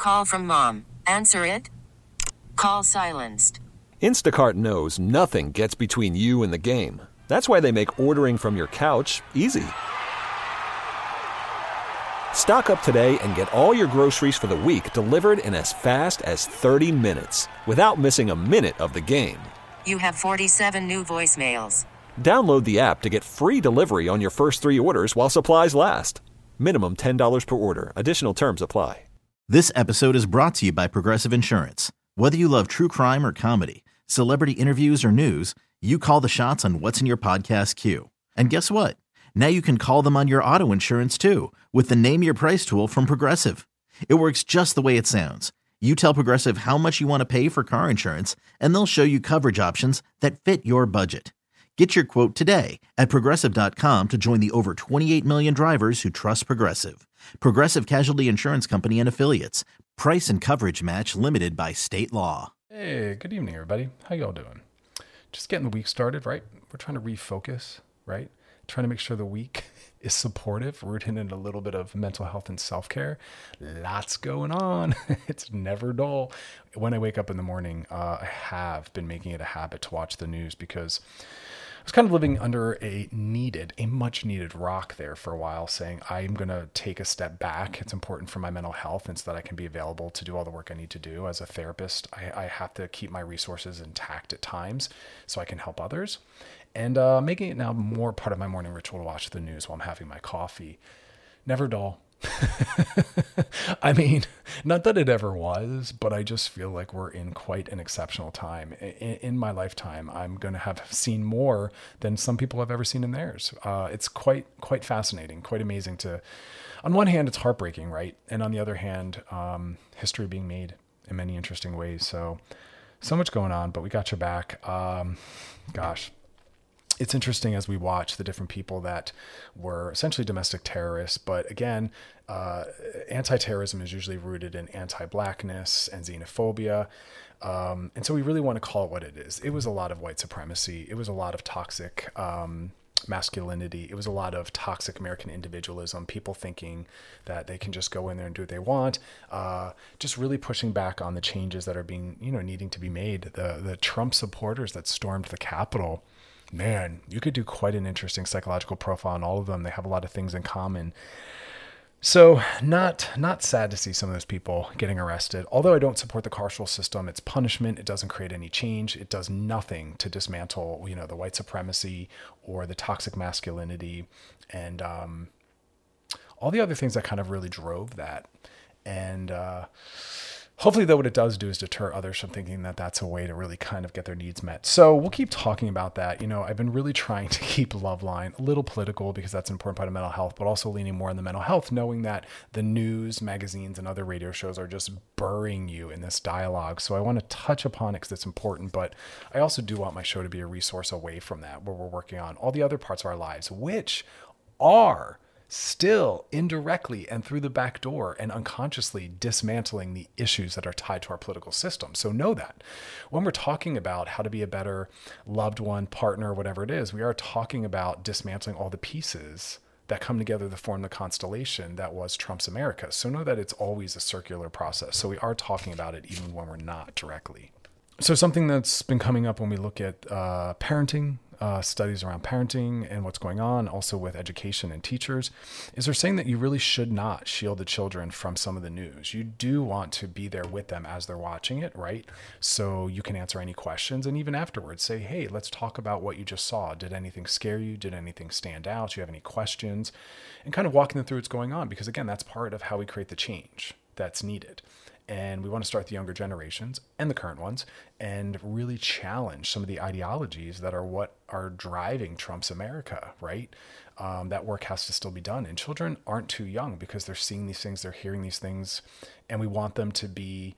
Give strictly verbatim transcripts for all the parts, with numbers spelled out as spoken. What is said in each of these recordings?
Call from mom. Answer it. Call silenced. Instacart knows nothing gets between you and the game. That's why they make ordering from your couch easy. Stock up today and get all your groceries for the week delivered in as fast as thirty minutes without missing a minute of the game. You have forty-seven new voicemails. Download the app to get free delivery on your first three orders while supplies last. Minimum ten dollars per order. Additional terms apply. This episode is brought to you by Progressive Insurance. Whether you love true crime or comedy, celebrity interviews or news, you call the shots on what's in your podcast queue. And guess what? Now you can call them on your auto insurance too with the Name Your Price tool from Progressive. It works just the way it sounds. You tell Progressive how much you want to pay for car insurance, and they'll show you coverage options that fit your budget. Get your quote today at Progressive dot com to join the over twenty-eight million drivers who trust Progressive. Progressive Casualty Insurance Company and Affiliates. Price and coverage match limited by state law. Hey, good evening, everybody. How y'all doing? Just getting the week started, right? We're trying to refocus, right? Trying to make sure the week is supportive, rooted in a little bit of mental health and self-care. Lots going on. It's never dull. When I wake up in the morning, uh, I have been making it a habit to watch the news because I was kind of living under a needed, a much needed rock there for a while, saying I'm going to take a step back. It's important for my mental health and so that I can be available to do all the work I need to do. As a therapist, I, I have to keep my resources intact at times so I can help others. And uh, making it now more part of my morning ritual to watch the news while I'm having my coffee. Never dull. I mean, not that it ever was, but I just feel like we're in quite an exceptional time. In, in my lifetime, I'm going to have seen more than some people have ever seen in theirs. Uh, it's quite, quite fascinating, quite amazing to, on one hand, it's heartbreaking, right? And on the other hand, um, history being made in many interesting ways. So, so much going on, but we got your back. Um, gosh. It's interesting as we watch the different people that were essentially domestic terrorists. But again, uh, anti-terrorism is usually rooted in anti-blackness and xenophobia. Um, and so we really want to call it what it is. It was a lot of white supremacy. It was a lot of toxic um, masculinity. It was a lot of toxic American individualism, people thinking that they can just go in there and do what they want. Uh, just really pushing back on the changes that are being, you know, needing to be made. The, the Trump supporters that stormed the Capitol, man, you could do quite an interesting psychological profile on all of them. They have a lot of things in common. So not not sad to see some of those people getting arrested. Although I don't support the carceral system, it's punishment. It doesn't create any change. It does nothing to dismantle, you know, the white supremacy or the toxic masculinity and um, all the other things that kind of really drove that. And uh, hopefully, though, what it does do is deter others from thinking that that's a way to really kind of get their needs met. So we'll keep talking about that. You know, I've been really trying to keep Loveline a little political because that's an important part of mental health, but also leaning more on the mental health, knowing that the news, magazines, and other radio shows are just burying you in this dialogue. So I want to touch upon it because it's important, but I also do want my show to be a resource away from that, where we're working on all the other parts of our lives, which are still indirectly and through the back door and unconsciously dismantling the issues that are tied to our political system. So know that when we're talking about how to be a better loved one, partner, whatever it is, we are talking about dismantling all the pieces that come together to form the constellation that was Trump's America. So know that it's always a circular process. So we are talking about it even when we're not directly. So something that's been coming up when we look at uh, parenting, Uh, studies around parenting and what's going on also with education and teachers is they're saying that you really should not shield the children from some of the news. You do want to be there with them as they're watching it, right? So you can answer any questions and even afterwards say, hey, let's talk about what you just saw. Did anything scare you? Did anything stand out? Do you have any questions? And kind of walking them through what's going on, because again, that's part of how we create the change that's needed. And we want to start the younger generations and the current ones and really challenge some of the ideologies that are what are driving Trump's America, right? Um, that work has to still be done. And children aren't too young because they're seeing these things, they're hearing these things, and we want them to be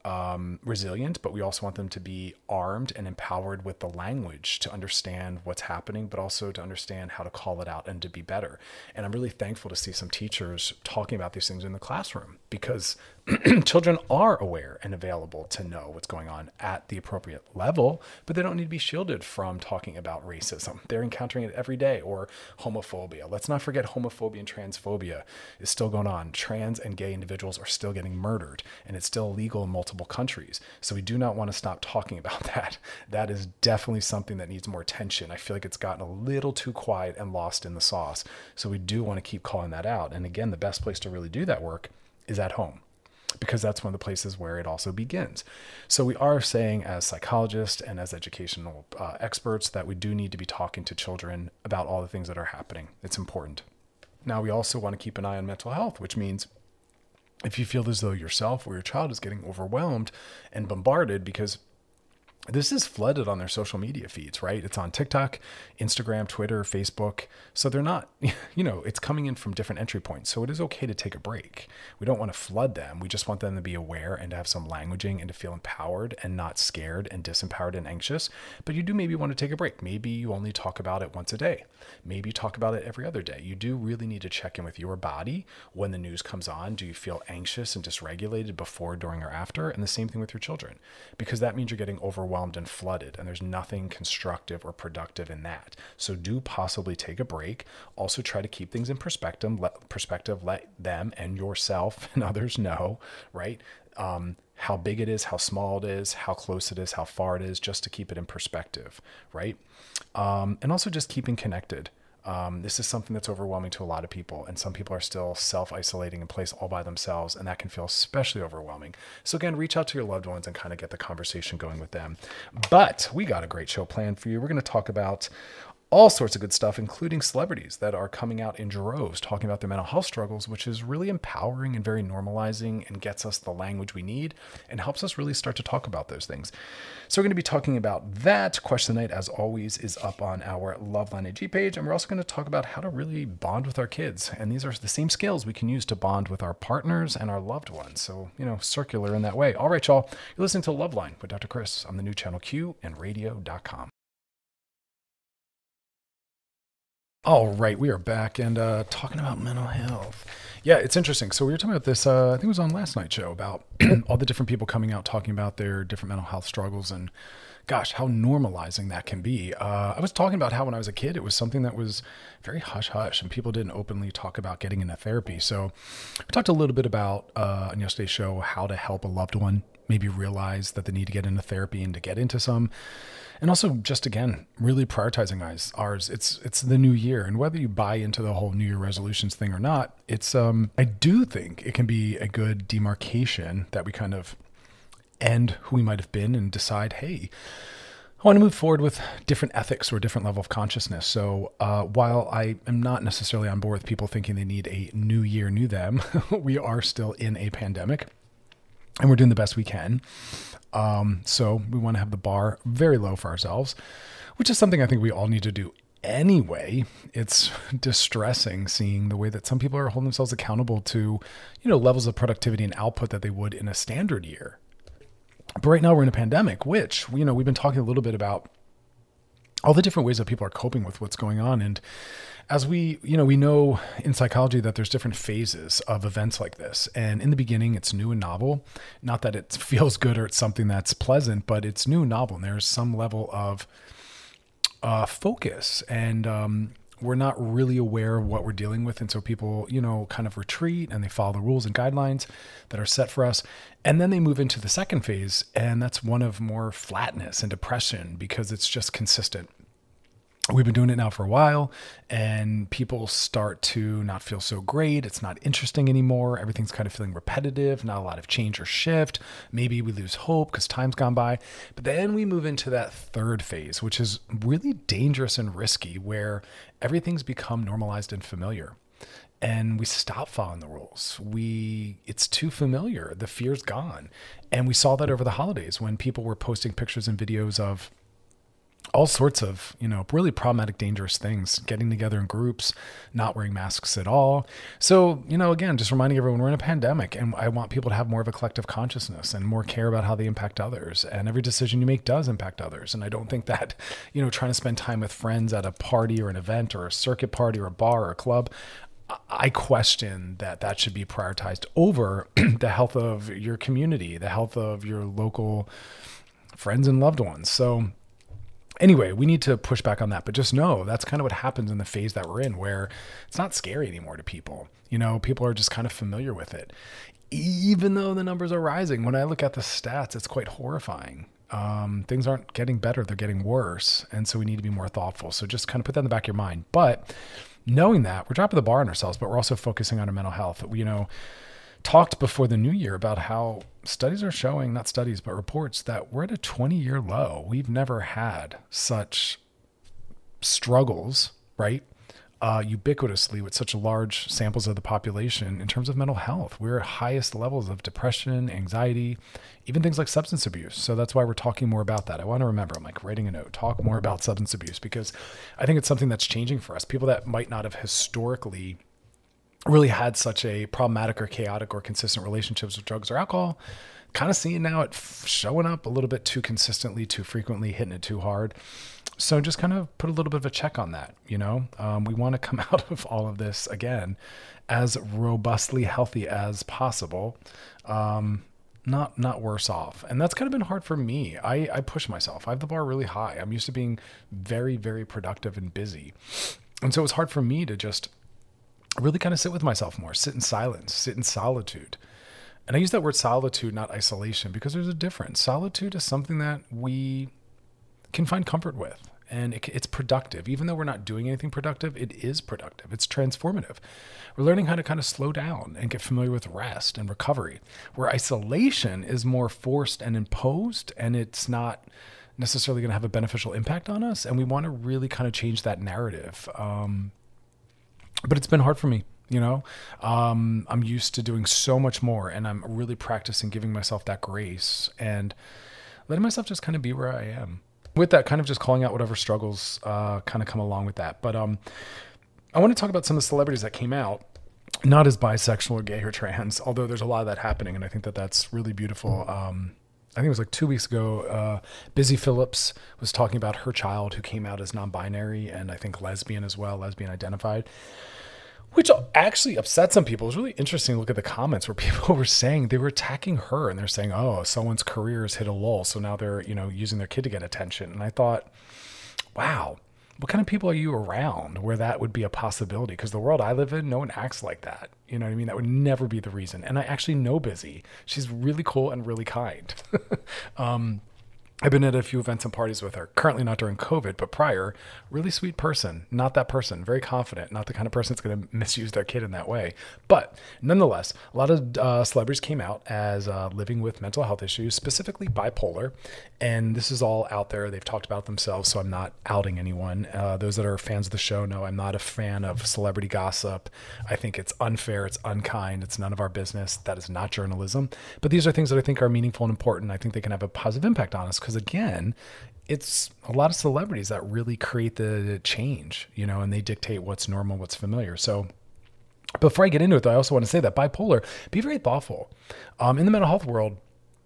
um, resilient, but we also want them to be armed and empowered with the language to understand what's happening, but also to understand how to call it out and to be better. And I'm really thankful to see some teachers talking about these things in the classroom, because children are aware and available to know what's going on at the appropriate level, but they don't need to be shielded from talking about racism. They're encountering it every day, or homophobia. Let's not forget homophobia and transphobia is still going on. Trans and gay individuals are still getting murdered, and it's still illegal in multiple countries. So we do not want to stop talking about that. That is definitely something that needs more attention. I feel like it's gotten a little too quiet and lost in the sauce. So we do want to keep calling that out. And again, the best place to really do that work is at home, because that's one of the places where it also begins. So we are saying, as psychologists and as educational uh, experts, that we do need to be talking to children about all the things that are happening. It's important. Now, we also want to keep an eye on mental health, which means if you feel as though yourself or your child is getting overwhelmed and bombarded, because this is flooded on their social media feeds, right? It's on TikTok, Instagram, Twitter, Facebook. So they're not, you know, it's coming in from different entry points. So it is okay to take a break. We don't want to flood them. We just want them to be aware and to have some languaging and to feel empowered and not scared and disempowered and anxious. But you do maybe want to take a break. Maybe you only talk about it once a day. Maybe you talk about it every other day. You do really need to check in with your body when the news comes on. Do you feel anxious and dysregulated before, during, or after? And the same thing with your children, because that means you're getting overwhelmed and flooded, and there's nothing constructive or productive in that. So do possibly take a break. Also try to keep things in perspective, let, perspective, let them and yourself and others know, right? Um, how big it is, how small it is, how close it is, how far it is, just to keep it in perspective, right? Um, and also just keeping connected. Um, this is something that's overwhelming to a lot of people, and some people are still self-isolating in place all by themselves, and that can feel especially overwhelming. So again, reach out to your loved ones and kind of get the conversation going with them. But we got a great show planned for you. We're going to talk about all sorts of good stuff, including celebrities that are coming out in droves talking about their mental health struggles, which is really empowering and very normalizing and gets us the language we need and helps us really start to talk about those things. So we're going to be talking about that. Question of the night, as always, is up on our Loveline A G page. And we're also going to talk about how to really bond with our kids. And these are the same skills we can use to bond with our partners and our loved ones. So, you know, circular in that way. All right, y'all. You're listening to Loveline with Doctor Chris on the new channel Q and radio dot com. All right, we are back and uh, talking about mental health. Yeah, it's interesting. So we were talking about this, uh, I think it was on last night's show, about all the different people coming out talking about their different mental health struggles, and gosh, how normalizing that can be. Uh, I was talking about how when I was a kid, it was something that was very hush-hush and people didn't openly talk about getting into therapy. So we talked a little bit about uh, on yesterday's show how to help a loved one maybe realize that they need to get into therapy and to get into some. And also just, again, really prioritizing ours. ours. It's it's the new year. And whether you buy into the whole New Year resolutions thing or not, it's um I do think it can be a good demarcation that we kind of end who we might have been and decide, hey, I want to move forward with different ethics or a different level of consciousness. So uh, while I am not necessarily on board with people thinking they need a new year, new them, we are still in a pandemic and we're doing the best we can. Um, so we want to have the bar very low for ourselves, which is something I think we all need to do anyway. It's distressing seeing the way that some people are holding themselves accountable to, you know, levels of productivity and output that they would in a standard year. But right now we're in a pandemic, which, you know, we've been talking a little bit about all the different ways that people are coping with what's going on. And as we, you know, we know in psychology that there's different phases of events like this. And in the beginning, it's new and novel. Not that it feels good or it's something that's pleasant, but it's new and novel. And there's some level of uh, focus and um, we're not really aware of what we're dealing with. And so people, you know, kind of retreat and they follow the rules and guidelines that are set for us. And then they move into the second phase. And that's one of more flatness and depression because it's just consistent. We've been doing it now for a while and people start to not feel so great. It's not interesting anymore. Everything's kind of feeling repetitive, not a lot of change or shift. Maybe we lose hope because time's gone by. But then we move into that third phase, which is really dangerous and risky, where everything's become normalized and familiar. And we stop following the rules. We, it's too familiar. The fear's gone. And we saw that over the holidays when people were posting pictures and videos of all sorts of, you know, really problematic, dangerous things, getting together in groups, not wearing masks at all. So, you know, again, just reminding everyone we're in a pandemic and I want people to have more of a collective consciousness and more care about how they impact others. And every decision you make does impact others. And I don't think that, you know, trying to spend time with friends at a party or an event or a circuit party or a bar or a club, I question that that should be prioritized over the health of your community, the health of your local friends and loved ones. So anyway, we need to push back on that, but just know that's kind of what happens in the phase that we're in, where it's not scary anymore to people. You know, people are just kind of familiar with it. Even though the numbers are rising, when I look at the stats, it's quite horrifying. Um, things aren't getting better, they're getting worse. And so we need to be more thoughtful. So just kind of put that in the back of your mind. But knowing that, we're dropping the bar on ourselves, but we're also focusing on our mental health. We, you know, talked before the new year about how studies are showing, not studies, but reports, that we're at a twenty year low. We've never had such struggles, right? Uh, ubiquitously with such large samples of the population in terms of mental health. We're at highest levels of depression, anxiety, even things like substance abuse. So that's why we're talking more about that. I want to remember, I'm like writing a note, talk more about substance abuse, because I think it's something that's changing for us. People that might not have historically really had such a problematic or chaotic or consistent relationships with drugs or alcohol, kind of seeing now it f- showing up a little bit too consistently, too frequently, hitting it too hard. So just kind of put a little bit of a check on that. You know, um, we want to come out of all of this again as robustly healthy as possible, um, not not worse off. And that's kind of been hard for me. I, I push myself. I have the bar really high. I'm used to being very, very productive and busy. And so it's hard for me to just really kind of sit with myself more, sit in silence, sit in solitude. And I use that word solitude, not isolation, because there's a difference. Solitude is something that we can find comfort with, and it, it's productive. Even though we're not doing anything productive, it is productive. It's transformative. We're learning how to kind of slow down and get familiar with rest and recovery, where isolation is more forced and imposed, and it's not necessarily going to have a beneficial impact on us. And we want to really kind of change that narrative. Um, but it's been hard for me. You know, um, I'm used to doing so much more, and I'm really practicing giving myself that grace and letting myself just kind of be where I am. With that, kind of just calling out whatever struggles uh, kind of come along with that. But um, I want to talk about some of the celebrities that came out, not as bisexual or gay or trans, although there's a lot of that happening, and I think that that's really beautiful. Um, I think it was like two weeks ago, uh, Busy Phillips was talking about her child who came out as non-binary, and I think lesbian as well, lesbian identified, which actually upset some people. It was really interesting to look at the comments where people were saying they were attacking her, and they're saying, oh, someone's career has hit a lull, so now they're, you know, using their kid to get attention. And I thought, wow, what kind of people are you around where that would be a possibility? Because the world I live in, no one acts like that. You know what I mean? That would never be the reason. And I actually know Busy. She's really cool and really kind. um, I've been at a few events and parties with her, currently not during COVID, but prior. Really sweet person, not that person, very confident, not the kind of person that's going to misuse their kid in that way. But nonetheless, a lot of uh, celebrities came out as uh, living with mental health issues, specifically bipolar. And this is all out there. They've talked about themselves, so I'm not outing anyone. Uh, those that are fans of the show know I'm not a fan of celebrity gossip. I think it's unfair, it's unkind, it's none of our business. That is not journalism. But these are things that I think are meaningful and important. I think they can have a positive impact on us. Because again, it's a lot of celebrities that really create the change, you know, and they dictate what's normal, what's familiar. So before I get into it, though, I also want to say that bipolar, be very thoughtful. Um, in the mental health world,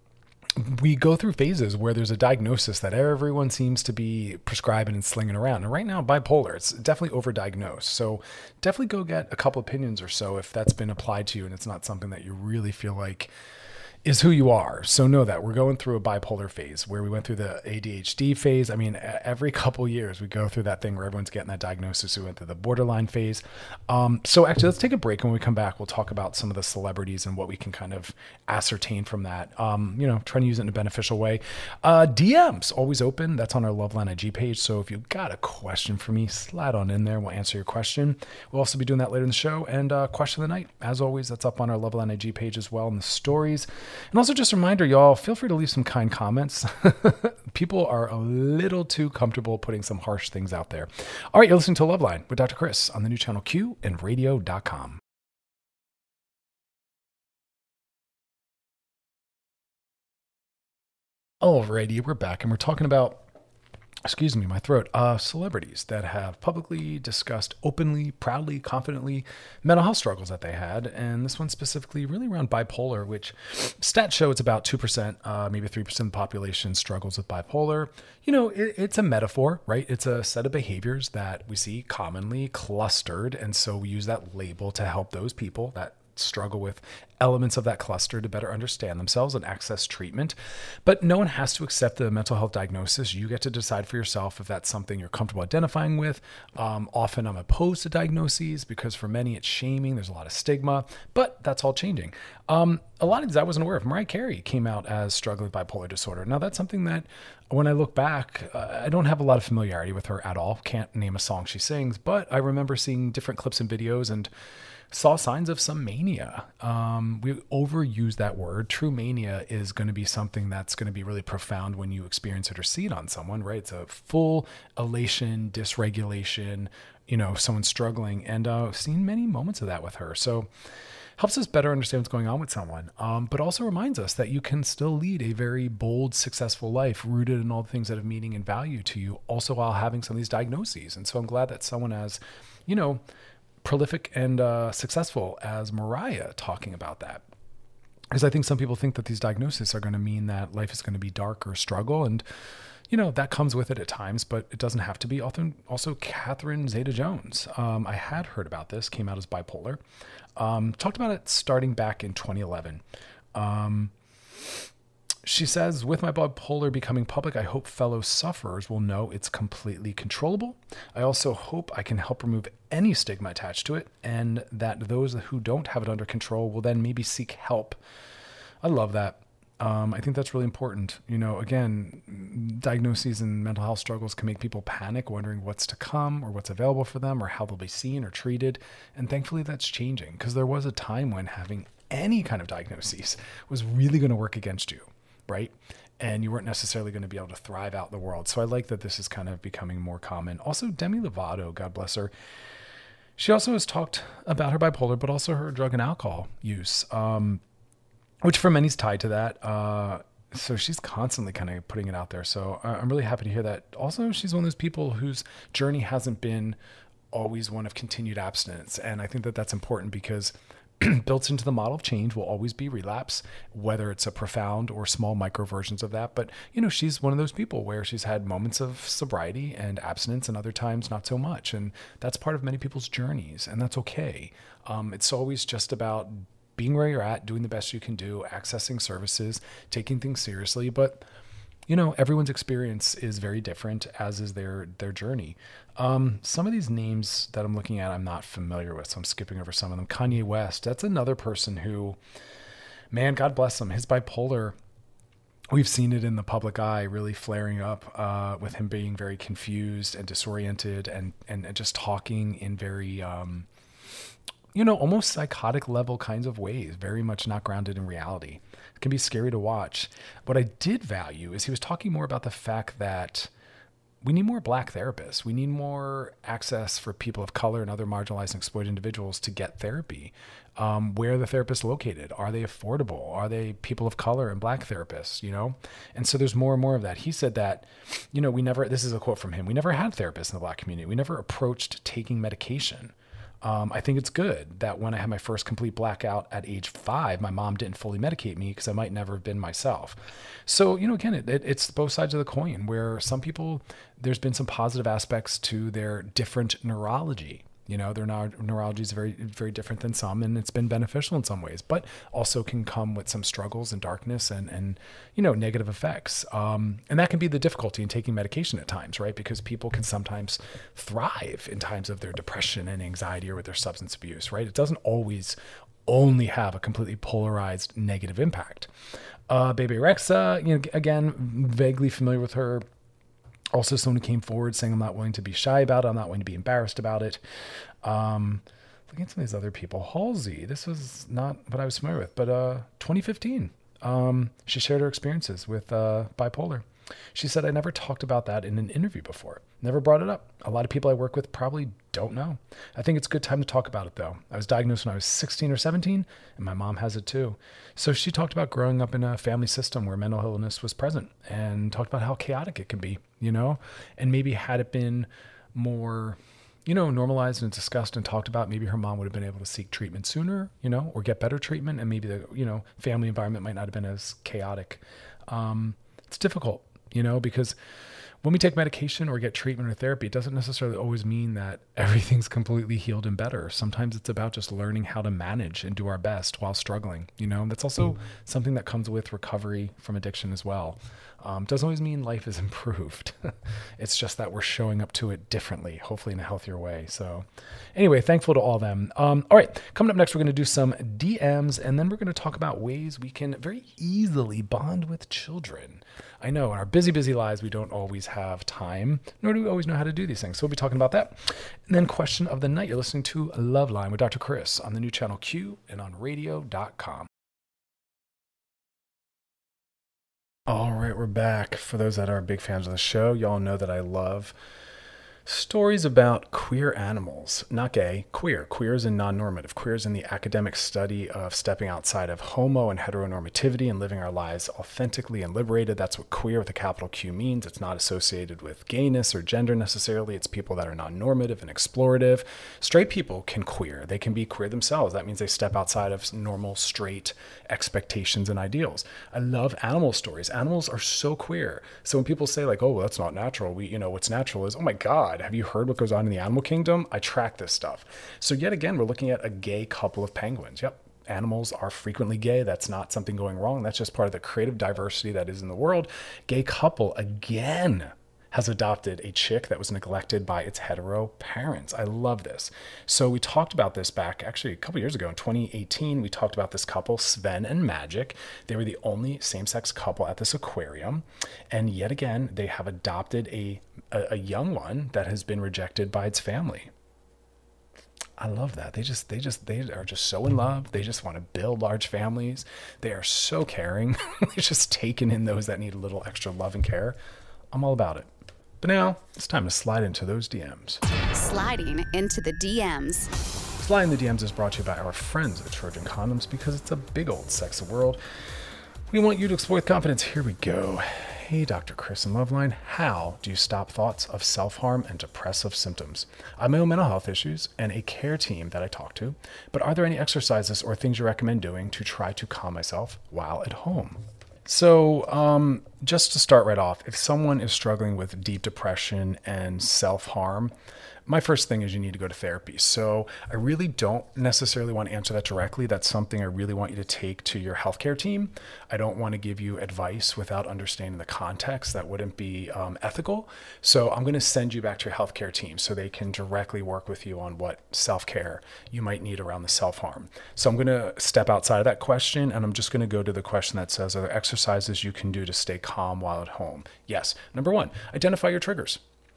we go through phases where there's a diagnosis that everyone seems to be prescribing and slinging around. And right now, bipolar, it's definitely overdiagnosed. So definitely go get a couple opinions or so if that's been applied to you and it's not something that you really feel like is who you are. So know that we're going through a bipolar phase where we went through the A D H D phase. I mean, every couple years we go through that thing where everyone's getting that diagnosis. We went through the borderline phase. Um, so actually, let's take a break. When we come back, we'll talk about some of the celebrities and what we can kind of ascertain from that. Um, you know, trying to use it in a beneficial way. Uh, D Ms always open. That's on our Loveline I G page. So if you've got a question for me, slide on in there. We'll answer your question. We'll also be doing that later in the show. And uh, question of the night, as always, that's up on our Loveline I G page as well in the stories. And also just a reminder, y'all, feel free to leave some kind comments. People are a little too comfortable putting some harsh things out there. All right, you're listening to Loveline with Doctor Chris on the new channel Q and radio dot com. Alrighty, we're back and we're talking about excuse me, my throat, uh, celebrities that have publicly discussed openly, proudly, confidently mental health struggles that they had. And this one specifically really around bipolar, which stats show it's about two percent, uh, maybe three percent of the population struggles with bipolar. You know, it, it's a metaphor, right? It's a set of behaviors that we see commonly clustered. And so we use that label to help those people that struggle with elements of that cluster to better understand themselves and access treatment. But no one has to accept the mental health diagnosis. You get to decide for yourself if that's something you're comfortable identifying with. Um, often I'm opposed to diagnoses because for many it's shaming. There's a lot of stigma, but that's all changing. Um, a lot of these I wasn't aware of. Mariah Carey came out as struggling with bipolar disorder. Now that's something that when I look back, uh, I don't have a lot of familiarity with her at all. Can't name a song she sings, but I remember seeing different clips and videos and saw signs of some mania. Um, we overuse that word. True mania is going to be something that's going to be really profound when you experience it or see it on someone, right? It's a full elation, dysregulation, you know, someone struggling, and uh, seen many moments of that with her. So helps us better understand what's going on with someone, um, but also reminds us that you can still lead a very bold, successful life rooted in all the things that have meaning and value to you, also while having some of these diagnoses. And so I'm glad that someone as, you know, prolific and uh, successful as Mariah talking about that. Because I think some people think that these diagnoses are going to mean that life is going to be dark or struggle. And, you know, that comes with it at times, but it doesn't have to be. Also, also Catherine Zeta-Jones. Um, I had heard about this, came out as bipolar. Um, talked about it starting back in twenty eleven. Um, She says, with my bipolar becoming public, I hope fellow sufferers will know it's completely controllable. I also hope I can help remove any stigma attached to it, and that those who don't have it under control will then maybe seek help. I love that. Um, I think that's really important. You know, again, diagnoses and mental health struggles can make people panic, wondering what's to come or what's available for them or how they'll be seen or treated. And thankfully that's changing, because there was a time when having any kind of diagnoses was really going to work against you. Right? And you weren't necessarily going to be able to thrive out in the world. So I like that this is kind of becoming more common. Also, Demi Lovato, God bless her. She also has talked about her bipolar, but also her drug and alcohol use, um, which for many is tied to that. Uh, so she's constantly kind of putting it out there. So I'm really happy to hear that. Also, she's one of those people whose journey hasn't been always one of continued abstinence. And I think that that's important, because built into the model of change will always be relapse, whether it's a profound or small micro versions of that. But, you know, she's one of those people where she's had moments of sobriety and abstinence and other times not so much. And that's part of many people's journeys, and that's okay. Um, it's always just about being where you're at, doing the best you can do, accessing services, taking things seriously. But, you know, everyone's experience is very different, as is their their journey. Um, some of these names that I'm looking at, I'm not familiar with, so I'm skipping over some of them. Kanye West, that's another person who, man, God bless him. His bipolar, we've seen it in the public eye really flaring up uh, with him being very confused and disoriented and, and, and just talking in very, um, you know, almost psychotic level kinds of ways, very much not grounded in reality. It can be scary to watch. What I did value is he was talking more about the fact that we need more Black therapists. We need more access for people of color and other marginalized and exploited individuals to get therapy. Um, where are the therapists located? Are they affordable? Are they people of color and Black therapists, you know? And so there's more and more of that. He said that, you know, we never, this is a quote from him, we never had therapists in the Black community. We never approached taking medication. Um, I think it's good that when I had my first complete blackout at age five, my mom didn't fully medicate me because I might never have been myself. So, you know, again, it, it, it's both sides of the coin, where some people, there's been some positive aspects to their different neurology. You know, their neuro- neurology is very, very different than some, and it's been beneficial in some ways, but also can come with some struggles and darkness and, and you know, negative effects. Um, and that can be the difficulty in taking medication at times, right? Because people can sometimes thrive in times of their depression and anxiety or with their substance abuse, right? It doesn't always only have a completely polarized negative impact. Uh, Bebe Rexha, you know, again, vaguely familiar with her. Also, someone who came forward saying, I'm not willing to be shy about it. I'm not willing to be embarrassed about it. Um, looking at some of these other people. Halsey, this was not what I was familiar with, but uh, twenty fifteen, um, she shared her experiences with uh, bipolar. She said, I never talked about that in an interview before. Never brought it up. A lot of people I work with probably don't know. I think it's a good time to talk about it, though. I was diagnosed when I was sixteen or seventeen, and my mom has it too. So she talked about growing up in a family system where mental illness was present and talked about how chaotic it can be, you know, and maybe had it been more, you know, normalized and discussed and talked about, maybe her mom would have been able to seek treatment sooner, you know, or get better treatment. And maybe the, you know, family environment might not have been as chaotic. Um, it's difficult, you know, because when we take medication or get treatment or therapy, it doesn't necessarily always mean that everything's completely healed and better. Sometimes it's about just learning how to manage and do our best while struggling. You know, that's also something that comes with recovery from addiction as well. Um, doesn't always mean life is improved. It's just that we're showing up to it differently, hopefully in a healthier way. So anyway, thankful to all of them. Um, all right, coming up next, we're going to do some D Ms, and then we're going to talk about ways we can very easily bond with children. I know in our busy, busy lives, we don't always have time, nor do we always know how to do these things. So we'll be talking about that. And then question of the night, you're listening to Loveline with Doctor Chris on the new channel Q and on radio dot com. All right, we're back. For those that are big fans of the show, y'all know that I love stories about queer animals, not gay, queer. Queer is in non-normative. Queer is in the academic study of stepping outside of homo and heteronormativity and living our lives authentically and liberated. That's what queer with a capital Q means. It's not associated with gayness or gender necessarily. It's people that are non-normative and explorative. Straight people can queer. They can be queer themselves. That means they step outside of normal straight expectations and ideals. I love animal stories. Animals are so queer. So when people say like, oh, well, that's not natural. We, you know, what's natural is, oh my God, have you heard what goes on in the animal kingdom? I track this stuff. So yet again, we're looking at a gay couple of penguins. Yep. Animals are frequently gay. That's not something going wrong. That's just part of the creative diversity that is in the world. Gay couple again has adopted a chick that was neglected by its hetero parents. I love this. So we talked about this back actually a couple years ago in twenty eighteen. We talked about this couple, Sven and Magic. They were the only same-sex couple at this aquarium. And yet again, they have adopted a, a, a young one that has been rejected by its family. I love that. They just, they just, they are just so in love. They just want to build large families. They are so caring. They're just taking in those that need a little extra love and care. I'm all about it. But now it's time to slide into those D Ms. Sliding into the D Ms. Sliding the D Ms is brought to you by our friends at Trojan Condoms because it's a big old sexy world. We want you to explore with confidence. Here we go. Hey, Doctor Chris and Loveline, how do you stop thoughts of self-harm and depressive symptoms? I have my own mental health issues and a care team that I talk to, but are there any exercises or things you recommend doing to try to calm myself while at home? So um, just to start right off, if someone is struggling with deep depression and self-harm, my first thing is you need to go to therapy. So I really don't necessarily want to answer that directly. That's something I really want you to take to your healthcare team. I don't want to give you advice without understanding the context. That wouldn't be um, ethical. So I'm going to send you back to your healthcare team so they can directly work with you on what self-care you might need around the self-harm. So I'm going to step outside of that question, and I'm just going to go to the question that says, are there exercises you can do to stay calm while at home? Yes. Number one, identify your triggers.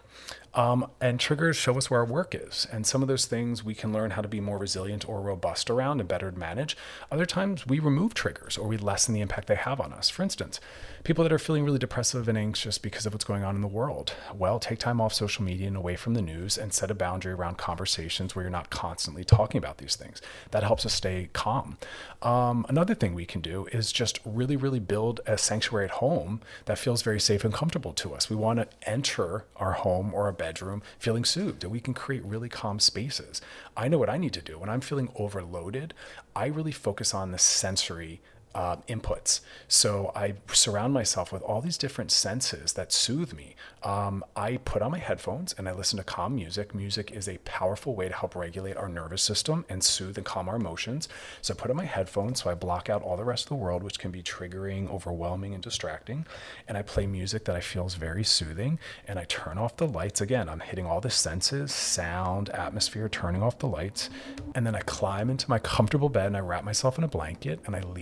Um, and triggers show us where our work is. And some of those things we can learn how to be more resilient or robust around and better manage. Other times we remove triggers or we lessen the impact they have on us. For instance, people that are feeling really depressive and anxious because of what's going on in the world. Well, take time off social media and away from the news and set a boundary around conversations where you're not constantly talking about these things. That helps us stay calm. Um, another thing we can do is just really, really build a sanctuary at home that feels very safe and comfortable to us. We want to enter our home or our bedroom feeling soothed, and we can create really calm spaces. I know what I need to do when I'm feeling overloaded. I really focus on the sensory Uh, inputs. So I surround myself with all these different senses that soothe me. Um, I put on my headphones and I listen to calm music. Music is a powerful way to help regulate our nervous system and soothe and calm our emotions. So I put on my headphones so I block out all the rest of the world, which can be triggering, overwhelming, and distracting. And I play music that I feel is very soothing. And I turn off the lights. Again, I'm hitting all the senses, sound, atmosphere, turning off the lights. And then I climb into my comfortable bed and I wrap myself in a blanket and I lean my head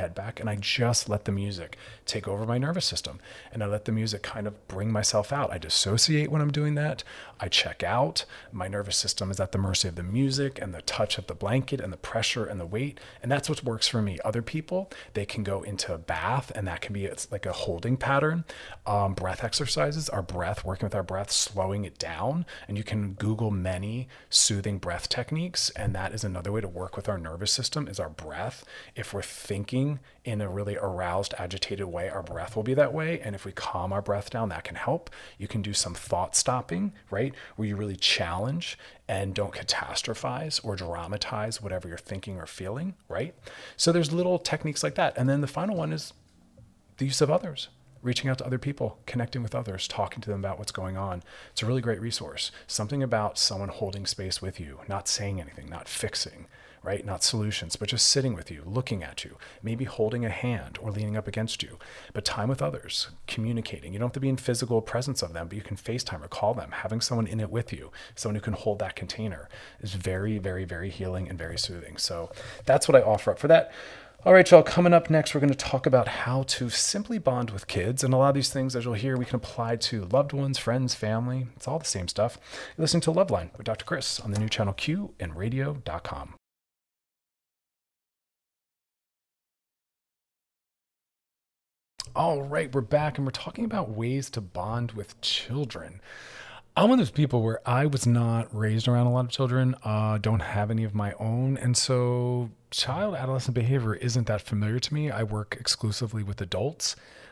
head back and I just let the music take over my nervous system. And I let the music kind of bring myself out. I dissociate when I'm doing that. I check out. My nervous system is at the mercy of the music and the touch of the blanket and the pressure and the weight. And that's what works for me. Other people, they can go into a bath, and that can be, it's like a holding pattern. Um, breath exercises, our breath, working with our breath, slowing it down. And you can Google many soothing breath techniques. And that is another way to work with our nervous system, is our breath. If we're thinking in a really aroused, agitated way, our breath will be that way. And if we calm our breath down, that can help. You can do some thought stopping, right? Where you really challenge and don't catastrophize or dramatize whatever you're thinking or feeling, right? So there's little techniques like that. And then the final one is the use of others. Reaching out to other people, connecting with others, talking to them about what's going on. It's a really great resource. Something about someone holding space with you, not saying anything, not fixing, right? Not solutions, but just sitting with you, looking at you, maybe holding a hand or leaning up against you. But time with others, communicating. You don't have to be in physical presence of them, but you can FaceTime or call them. Having someone in it with you, someone who can hold that container, is very, very, very healing and very soothing. So that's what I offer up for that. All right, y'all, coming up next, we're going to talk about how to simply bond with kids. And a lot of these things, as you'll hear, we can apply to loved ones, friends, family. It's all the same stuff. You're listening to Loveline with Doctor Chris on the new channel Q and radio dot com. All right, we're back, and we're talking about ways to bond with children. I'm one of those people where I was not raised around a lot of children, uh, don't have any of my own. And so child adolescent behavior isn't that familiar to me. I work exclusively with adults.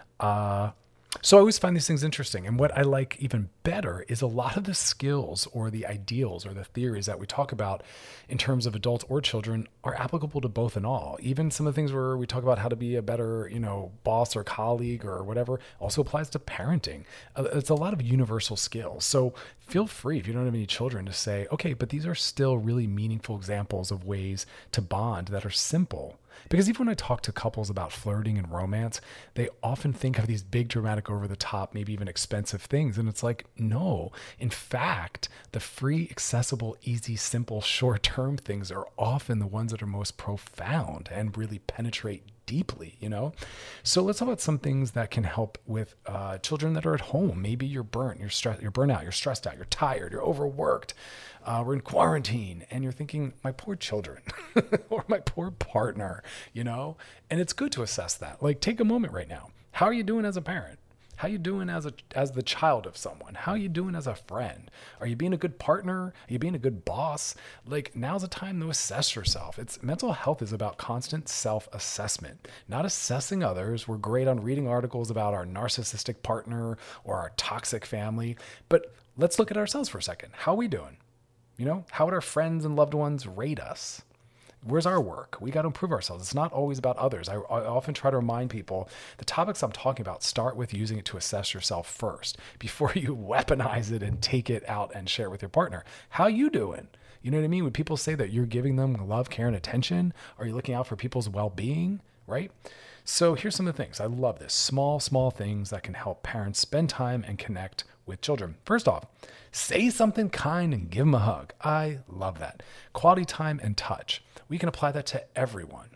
Uh, so I always find these things interesting. And what I like even better is a lot of the skills or the ideals or the theories that we talk about in terms of adults or children are applicable to both and all. Even some of the things where we talk about how to be a better, you know, boss or colleague or whatever also applies to parenting. Uh, it's a lot of universal skills. So feel free, if you don't have any children, to say, okay, but these are still really meaningful examples of ways to bond that are simple. Because even when I talk to couples about flirting and romance, they often think of these big, dramatic, over the top, maybe even expensive things. And it's like, no. In fact, the free, accessible, easy, simple, short-term things are often the ones that are most profound and really penetrate deeply, you know? So let's talk about some things that can help with uh, children that are at home. Maybe you're burnt, you're stressed, you're burnt out, you're stressed out, you're tired, you're overworked. Uh, we're in quarantine, and you're thinking, my poor children or my poor partner, you know? And it's good to assess that. Like, take a moment right now. How are you doing as a parent? How you doing as a as the child of someone? How you doing as a friend? Are you being a good partner? Are you being a good boss? Like, now's the time to assess yourself. It's mental health is about constant self-assessment, not assessing others. We're great on reading articles about our narcissistic partner or our toxic family, but let's look at ourselves for a second. How are we doing? You know, how would our friends and loved ones rate us? Where's our work? We got to improve ourselves. It's not always about others. I, I often try to remind people the topics I'm talking about, start with using it to assess yourself first before you weaponize it and take it out and share it with your partner. How you doing? You know what I mean? When people say that you're giving them love, care, and attention, are you looking out for people's well-being, right? So here's some of the things. I love this. Small, small things that can help parents spend time and connect with children. First off, say something kind and give them a hug. I love that. Quality time and touch. We can apply that to everyone.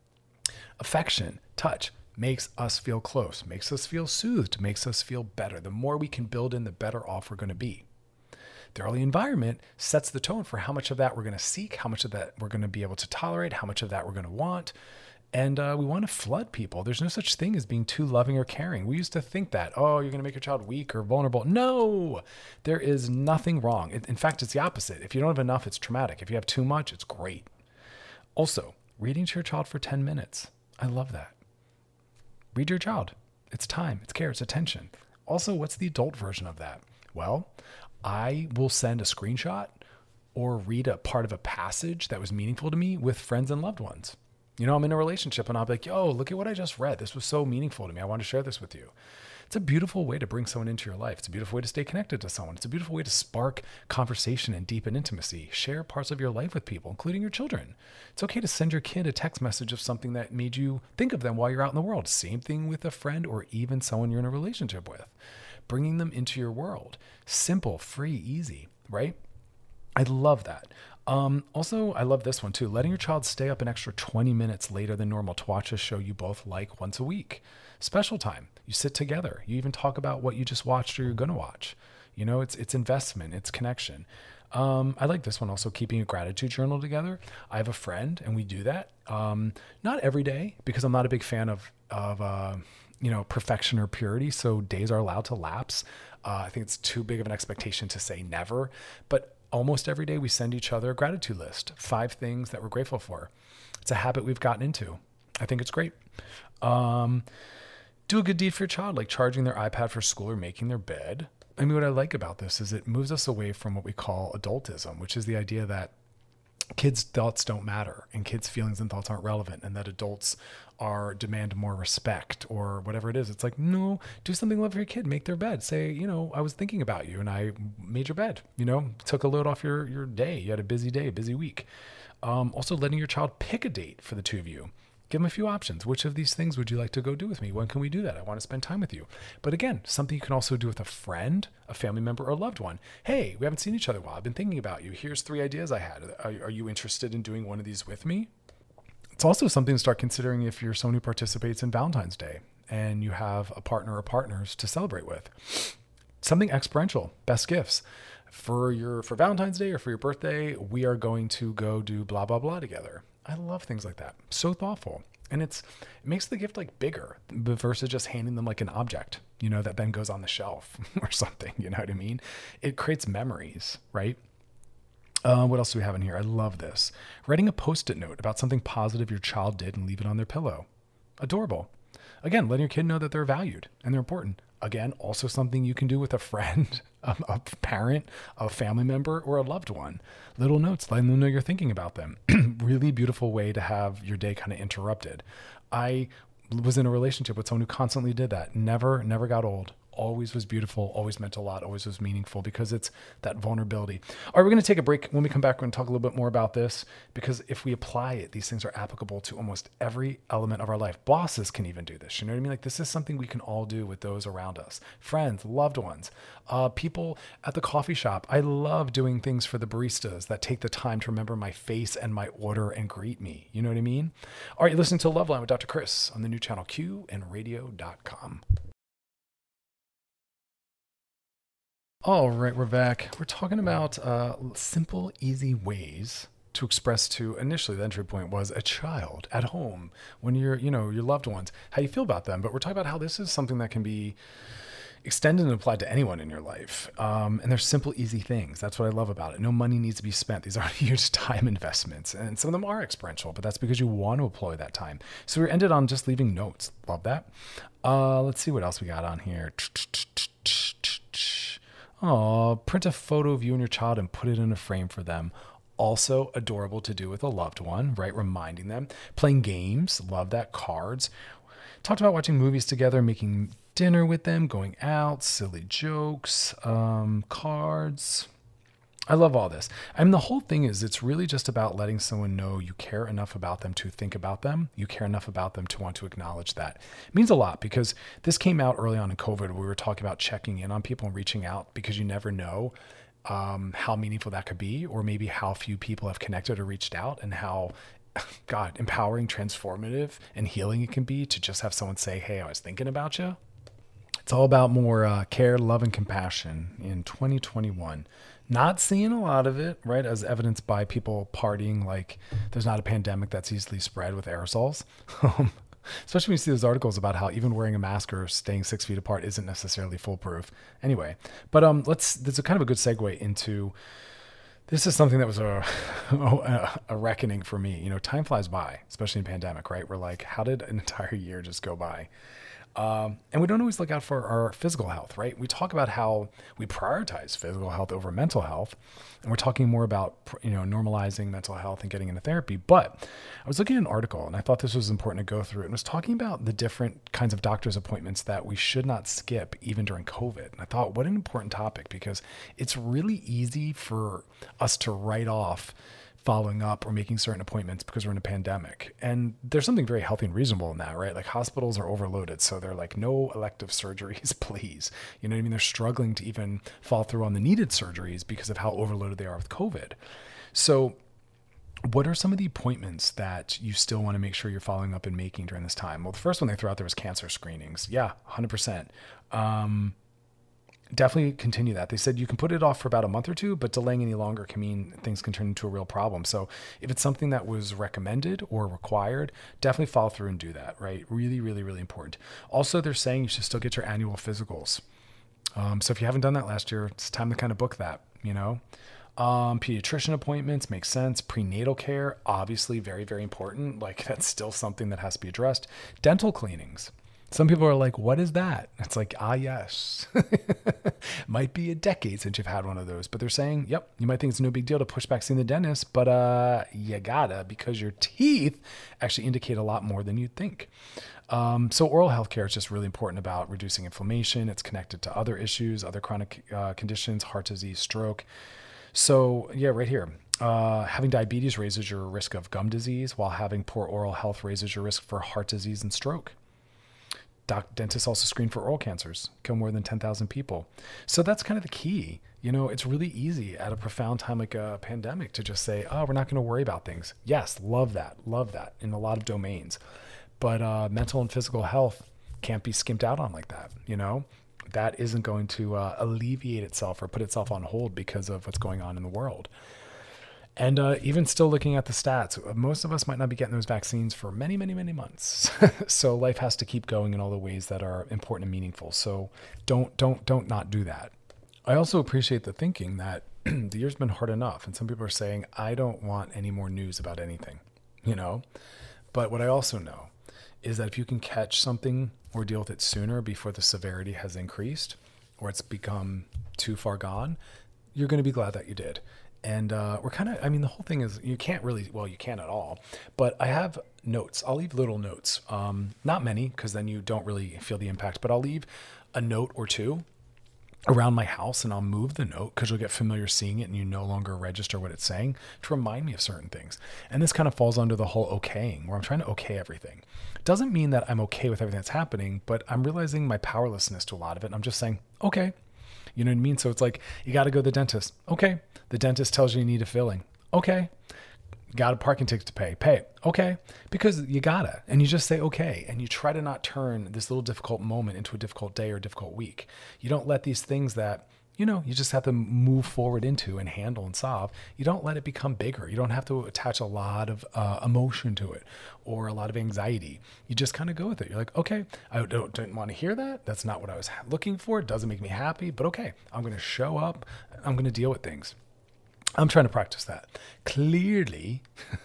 Affection, touch, makes us feel close, makes us feel soothed, makes us feel better. The more we can build in, the better off we're going to be. The early environment sets the tone for how much of that we're going to seek, how much of that we're going to be able to tolerate, how much of that we're going to want. And uh, we want to flood people. There's no such thing as being too loving or caring. We used to think that, oh, you're going to make your child weak or vulnerable. No, there is nothing wrong. In fact, it's the opposite. If you don't have enough, it's traumatic. If you have too much, it's great. Also, reading to your child for ten minutes. I love that. Read to your child. It's time, it's care, it's attention. Also, what's the adult version of that? Well, I will send a screenshot or read a part of a passage that was meaningful to me with friends and loved ones. You know, I'm in a relationship and I'll be like, yo, look at what I just read. This was so meaningful to me. I want to share this with you. It's a beautiful way to bring someone into your life. It's a beautiful way to stay connected to someone. It's a beautiful way to spark conversation and deepen intimacy. Share parts of your life with people, including your children. It's okay to send your kid a text message of something that made you think of them while you're out in the world. Same thing with a friend or even someone you're in a relationship with. Bringing them into your world. Simple, free, easy, right? I love that. Um, also, I love this one too. Letting your child stay up an extra twenty minutes later than normal to watch a show you both like once a week. Special time. You sit together. You even talk about what you just watched or you're going to watch. You know, it's it's investment. It's connection. Um, I like this one also, keeping a gratitude journal together. I have a friend and we do that. Um, not every day, because I'm not a big fan of, of uh, you know, perfection or purity. So days are allowed to lapse. Uh, I think it's too big of an expectation to say never, but almost every day we send each other a gratitude list, five things that we're grateful for. It's a habit we've gotten into. I think it's great. Um, do a good deed for your child, like charging their iPad for school or making their bed. I mean, what I like about this is it moves us away from what we call adultism, which is the idea that kids' thoughts don't matter and kids' feelings and thoughts aren't relevant, and that adults are demand more respect or whatever it is. It's like, no, do something love for your kid. Make their bed. Say, you know, I was thinking about you and I made your bed, you know, took a load off your, your day. You had a busy day, a busy week. Um, also letting your child pick a date for the two of you. Give them a few options. Which of these things would you like to go do with me? When can we do that? I want to spend time with you. But again, something you can also do with a friend, a family member, or a loved one. Hey, we haven't seen each other in a while. I've been thinking about you. Here's three ideas I had. Are, are you interested in doing one of these with me? It's also something to start considering if you're someone who participates in Valentine's Day and you have a partner or partners to celebrate with. Something experiential, best gifts. For your for Valentine's Day or for your birthday, we are going to go do blah, blah, blah together. I love things like that. So thoughtful. And it's it makes the gift like bigger versus just handing them like an object, you know, that then goes on the shelf or something. You know what I mean? It creates memories, right? Uh, what else do we have in here? I love this. Writing a Post-it note about something positive your child did and leave it on their pillow. Adorable. Again, letting your kid know that they're valued and they're important. Again, also something you can do with a friend, a, a parent, a family member, or a loved one. Little notes, letting them know you're thinking about them. Really beautiful way to have your day kind of interrupted. I was in a relationship with someone who constantly did that. Never, never got old. Always was beautiful, always meant a lot, always was meaningful, because it's that vulnerability. All right, we're going to take a break. When we come back, we're going to talk a little bit more about this, because if we apply it, these things are applicable to almost every element of our life. Bosses can even do this. You know what I mean? Like, this is something we can all do with those around us. Friends, loved ones, uh, people at the coffee shop. I love doing things for the baristas that take the time to remember my face and my order and greet me. You know what I mean? All right, you're listening to Loveline with Doctor Chris on the new channel Q and radio dot com. All right, we're back. We're talking about uh, simple, easy ways to express to, initially the entry point was a child at home, when you're, you know, your loved ones, how you feel about them. But we're talking about how this is something that can be extended and applied to anyone in your life. Um, and they're simple, easy things. That's what I love about it. No money needs to be spent. These are huge time investments. And some of them are experiential, but that's because you want to employ that time. So we ended on just leaving notes. Love that. Uh, let's see what else we got on here. Oh, print a photo of you and your child and put it in a frame for them. Also adorable to do with a loved one, right? Reminding them. Playing games, love that. Cards. Talked about watching movies together, making dinner with them, going out, silly jokes, um, cards. I love all this. I mean, the whole thing is it's really just about letting someone know you care enough about them to think about them. You care enough about them to want to acknowledge that. It means a lot, because this came out early on in COVID. We were talking about checking in on people and reaching out, because you never know um, how meaningful that could be, or maybe how few people have connected or reached out, and how, God, empowering, transformative, and healing it can be to just have someone say, hey, I was thinking about you. It's all about more uh, care, love, and compassion in twenty twenty-one. Not seeing a lot of it, right? As evidenced by people partying like there's not a pandemic that's easily spread with aerosols. Especially when you see those articles about how even wearing a mask or staying six feet apart isn't necessarily foolproof. Anyway, but um, let's, there's a kind of a good segue into, this is something that was a, a reckoning for me. You know, time flies by, especially in pandemic, right? We're like, how did an entire year just go by? Um, and we don't always look out for our physical health, right? We talk about how we prioritize physical health over mental health. And we're talking more about, you know, normalizing mental health and getting into therapy. But I was looking at an article and I thought this was important to go through. It was talking about the different kinds of doctor's appointments that we should not skip even during COVID. And I thought, what an important topic, because it's really easy for us to write off following up or making certain appointments because we're in a pandemic. And there's something very healthy and reasonable in that, right? Like, hospitals are overloaded. So they're like, no elective surgeries, please. You know what I mean? They're struggling to even follow through on the needed surgeries because of how overloaded they are with COVID. So what are some of the appointments that you still want to make sure you're following up and making during this time? Well, the first one they threw out there was cancer screenings. Yeah, one hundred percent. Um, definitely continue that. They said you can put it off for about a month or two, but delaying any longer can mean things can turn into a real problem. So if it's something that was recommended or required, definitely follow through and do that, right? Really, really, really important. Also, they're saying you should still get your annual physicals. Um, so if you haven't done that last year, it's time to kind of book that, you know? Um, pediatrician appointments make sense. Prenatal care, obviously very, very important. Like that's still something that has to be addressed. Dental cleanings. Some people are like, what is that? It's like, ah, yes. Might be a decade since you've had one of those, but they're saying, yep, you might think it's no big deal to push back seeing the dentist, but uh, you gotta, because your teeth actually indicate a lot more than you'd think. Um, so oral health care is just really important about reducing inflammation. It's connected to other issues, other chronic uh, conditions, heart disease, stroke. So yeah, right here. Uh, having diabetes raises your risk of gum disease, while having poor oral health raises your risk for heart disease and stroke. Doc, dentists also screen for oral cancers, kill more than ten thousand people. So that's kind of the key. You know, it's really easy at a profound time like a pandemic to just say, oh, we're not going to worry about things. Yes, love that. Love that in a lot of domains. But uh, mental and physical health can't be skimped out on like that. You know, that isn't going to uh, alleviate itself or put itself on hold because of what's going on in the world. And uh, even still looking at the stats, most of us might not be getting those vaccines for many, many, many months. So life has to keep going in all the ways that are important and meaningful. So don't, don't, don't not do that. I also appreciate the thinking that the year's been hard enough. And some people are saying, I don't want any more news about anything, you know? But what I also know is that if you can catch something or deal with it sooner before the severity has increased or it's become too far gone, you're going to be glad that you did. And uh, we're kind of, I mean, the whole thing is you can't really, well, you can't at all, but I have notes. I'll leave little notes, um, not many, because then you don't really feel the impact, but I'll leave a note or two around my house and I'll move the note because you'll get familiar seeing it and you no longer register what it's saying to remind me of certain things. And this kind of falls under the whole okaying, where I'm trying to okay everything. It doesn't mean that I'm okay with everything that's happening, but I'm realizing my powerlessness to a lot of it. And I'm just saying, okay. You know what I mean? So it's like, you got to go to the dentist. Okay. The dentist tells you you need a filling. Okay. Got a parking ticket to pay. Pay it. Okay. Because you gotta. And you just say, okay. And you try to not turn this little difficult moment into a difficult day or difficult week. You don't let these things that, you know, you just have to move forward into and handle and solve. You don't let it become bigger. You don't have to attach a lot of uh, emotion to it or a lot of anxiety. You just kind of go with it. You're like, okay, I don't, didn't want to hear that. That's not what I was looking for. It doesn't make me happy, but okay, I'm going to show up. I'm going to deal with things. I'm trying to practice that. Clearly,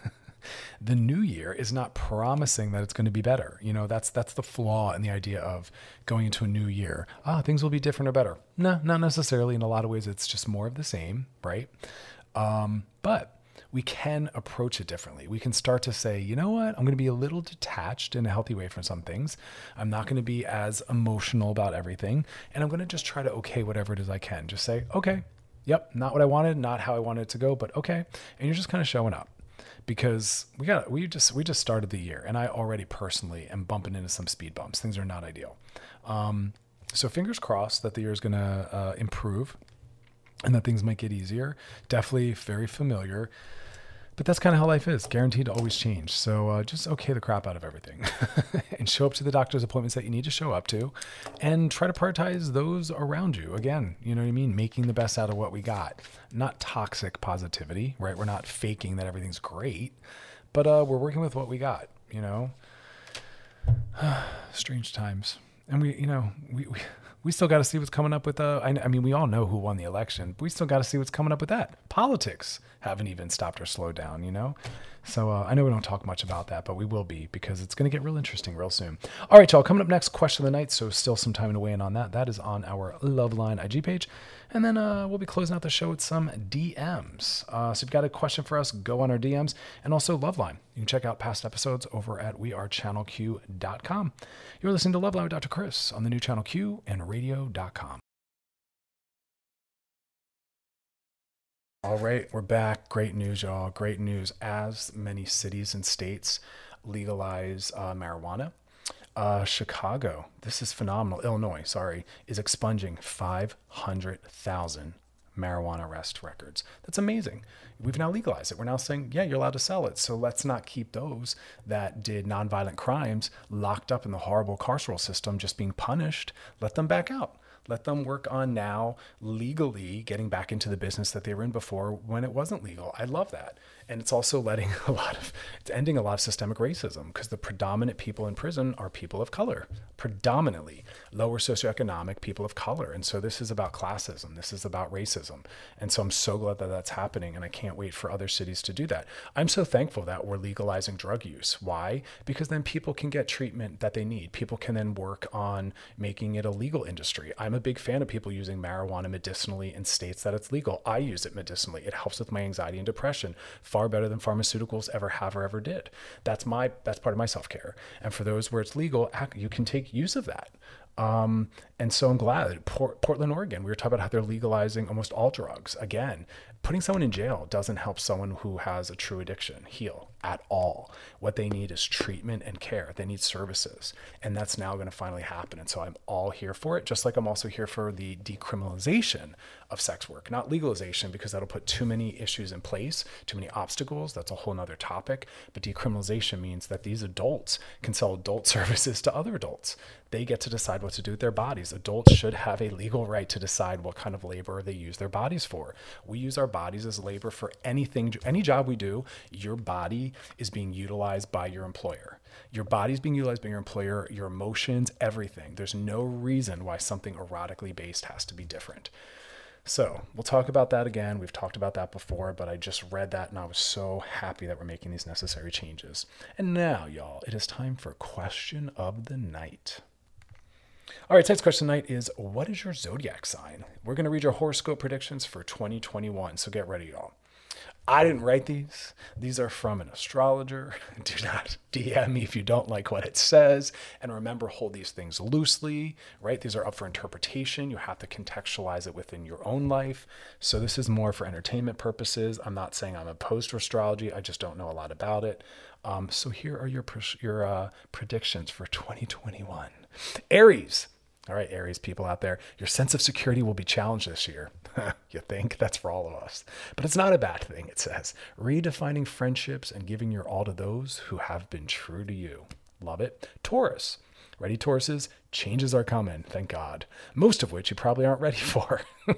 the new year is not promising that it's going to be better. You know, that's that's the flaw in the idea of going into a new year. Ah, things will be different or better. No, not necessarily. In a lot of ways, it's just more of the same, right? Um, but we can approach it differently. We can start to say, you know what? I'm going to be a little detached in a healthy way from some things. I'm not going to be as emotional about everything. And I'm going to just try to okay whatever it is I can. Just say, okay, yep, not what I wanted, not how I wanted it to go, but okay. And you're just kind of showing up. Because we got we just we just started the year, and I already personally am bumping into some speed bumps. Things are not ideal. Um, so fingers crossed that the year is going to uh, improve, and that things might get easier. Definitely very familiar, but that's kind of how life is. Guaranteed to always change. So uh, just okay the crap out of everything, and show up to the doctor's appointments that you need to show up to, and try to prioritize those around you. Again, you know what I mean? Making the best out of what we got. Not toxic positivity, right? We're not faking that everything's great, but uh, we're working with what we got, you know? Strange times. And we, you know, we, we, we still got to see what's coming up with, uh, I, I mean, we all know who won the election, but we still got to see what's coming up with that. Politics haven't even stopped or slowed down, you know? So uh, I know we don't talk much about that, but we will be, because it's going to get real interesting real soon. All right, y'all, coming up next, question of the night. So still some time to weigh in on that. That is on our Loveline I G page. And then uh, we'll be closing out the show with some D Ms. Uh, so if you've got a question for us, go on our D Ms. And also Loveline. You can check out past episodes over at we are channel q dot com. You're listening to Loveline with Doctor Chris on the new Channel Q and radio dot com. All right, we're back. Great news, y'all. Great news. As many cities and states legalize uh, marijuana, uh, Chicago, this is phenomenal. Illinois, sorry, is expunging five hundred thousand marijuana arrest records. That's amazing. We've now legalized it. We're now saying, yeah, you're allowed to sell it. So let's not keep those that did nonviolent crimes locked up in the horrible carceral system just being punished. Let them back out. Let them work on now legally getting back into the business that they were in before when it wasn't legal. I love that. And it's also letting a lot of, it's ending a lot of systemic racism because the predominant people in prison are people of color, predominantly lower socioeconomic people of color. And so this is about classism. This is about racism. And so I'm so glad that that's happening. And I can't wait for other cities to do that. I'm so thankful that we're legalizing drug use. Why? Because then people can get treatment that they need. People can then work on making it a legal industry. I'm a big fan of people using marijuana medicinally in states that it's legal. I use it medicinally. It helps with my anxiety and depression far better than pharmaceuticals ever have or ever did. That's my, that's part of my self-care. And for those where it's legal, you can take use of that. Um, and so I'm glad Port- Portland, Oregon, we were talking about how they're legalizing almost all drugs. Again, putting someone in jail doesn't help someone who has a true addiction heal at all. What they need is treatment and care. They need services. And that's now going to finally happen. And so I'm all here for it, just like I'm also here for the decriminalization of sex work, not legalization, because that'll put too many issues in place, too many obstacles. That's a whole nother topic. But decriminalization means that these adults can sell adult services to other adults. They get to decide what to do with their bodies. Adults should have a legal right to decide what kind of labor they use their bodies for. We use our bodies as labor for anything, any job we do. Your body is being utilized by your employer. Your body's being utilized by your employer, your emotions, everything. There's no reason why something erotically based has to be different. So we'll talk about that again. We've talked about that before, but I just read that and I was so happy that we're making these necessary changes. And now, y'all, it is time for question of the night. All right, tonight's question tonight is, what is your zodiac sign? We're going to read your horoscope predictions for twenty twenty-one, so get ready, y'all. I didn't write these. These are from an astrologer. Do not D M me if you don't like what it says. And remember, hold these things loosely, right? These are up for interpretation. You have to contextualize it within your own life. So this is more for entertainment purposes. I'm not saying I'm opposed to astrology. I just don't know a lot about it. Um, so here are your, your uh, predictions for twenty twenty-one. Aries. All right, Aries people out there, your sense of security will be challenged this year. You think? That's for all of us. But it's not a bad thing, it says. Redefining friendships and giving your all to those who have been true to you. Love it. Taurus. Ready, Tauruses? Changes are coming, thank God. Most of which you probably aren't ready for.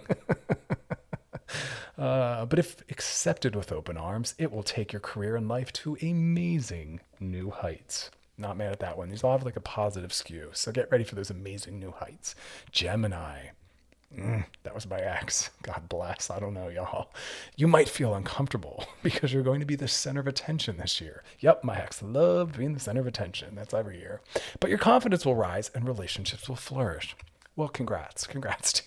uh, but if accepted with open arms, it will take your career and life to amazing new heights. Not mad at that one. These all have like a positive skew. So get ready for those amazing new heights. Gemini. Mm, that was my ex. God bless. I don't know, y'all. You might feel uncomfortable because you're going to be the center of attention this year. Yep, my ex loved being the center of attention. That's every year. But your confidence will rise and relationships will flourish. Well, congrats. Congrats to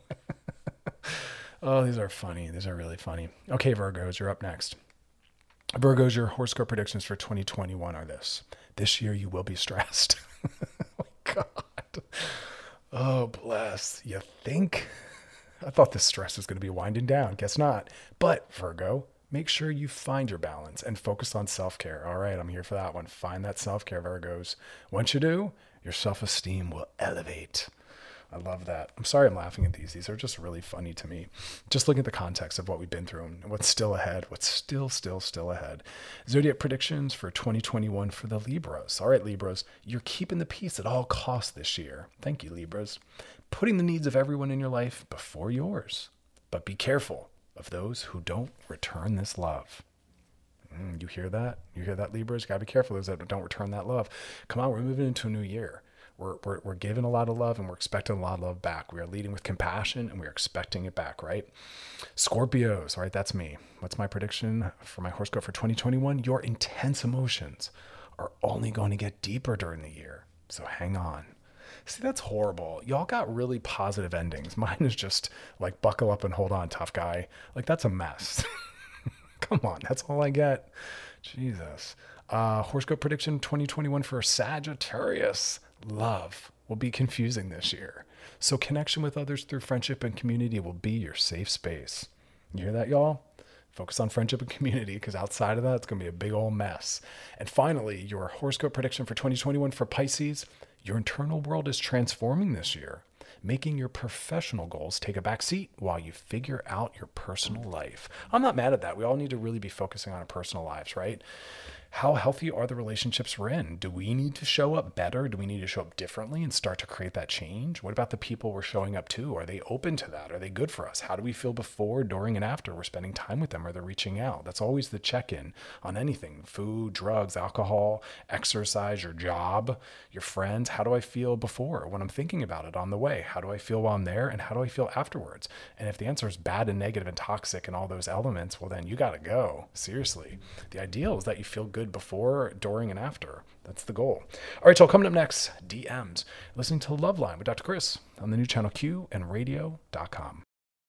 you. Oh, these are funny. These are really funny. Okay, Virgos, you're up next. Virgos, your horoscope predictions for twenty twenty-one are this. This year you will be stressed. Oh my God. Oh, bless. You think? I thought this stress was going to be winding down. Guess not. But Virgo, make sure you find your balance and focus on self-care. All right, I'm here for that one. Find that self-care, Virgos. Once you do, your self-esteem will elevate. I love that. I'm sorry I'm laughing at these. These are just really funny to me. Just looking at the context of what we've been through and what's still ahead, what's still, still, still ahead. Zodiac predictions for twenty twenty-one for the Libras. All right, Libras, you're keeping the peace at all costs this year. Thank you, Libras. Putting the needs of everyone in your life before yours. But be careful of those who don't return this love. Mm, you hear that? You hear that, Libras? You gotta be careful of those that don't return that love. Come on, we're moving into a new year. We're, we're, we're giving a lot of love and we're expecting a lot of love back. We are leading with compassion and we're expecting it back, right? Scorpios, all right, that's me. What's my prediction for my horoscope for twenty twenty-one? Your intense emotions are only going to get deeper during the year. So hang on. See, that's horrible. Y'all got really positive endings. Mine is just like, buckle up and hold on, tough guy. Like, that's a mess. Come on, that's all I get. Jesus. Uh, horoscope prediction twenty twenty-one for Sagittarius. Love will be confusing this year. So connection with others through friendship and community will be your safe space. You hear that, y'all? Focus on friendship and community, because outside of that, it's going to be a big old mess. And finally, your horoscope prediction for twenty twenty-one for Pisces. Your internal world is transforming this year. making your professional goals take a back seat while you figure out your personal life. I'm not mad at that. We all need to really be focusing on our personal lives, right? How healthy are the relationships we're in? Do we need to show up better? Do we need to show up differently and start to create that change? What about the people we're showing up to? Are they open to that? Are they good for us? How do we feel before, during, and after we're spending time with them? Are they reaching out? That's always the check-in on anything: food, drugs, alcohol, exercise, your job, your friends. How do I feel before when I'm thinking about it on the way? How do I feel while I'm there? And how do I feel afterwards? And if the answer is bad and negative and toxic and all those elements, well, then you got to go. Seriously. The ideal is that you feel good before, during, and after. That's the goal. All right, so coming up next, D Ms. Listening to Loveline with Doctor Chris on the new channel Q and radio dot com.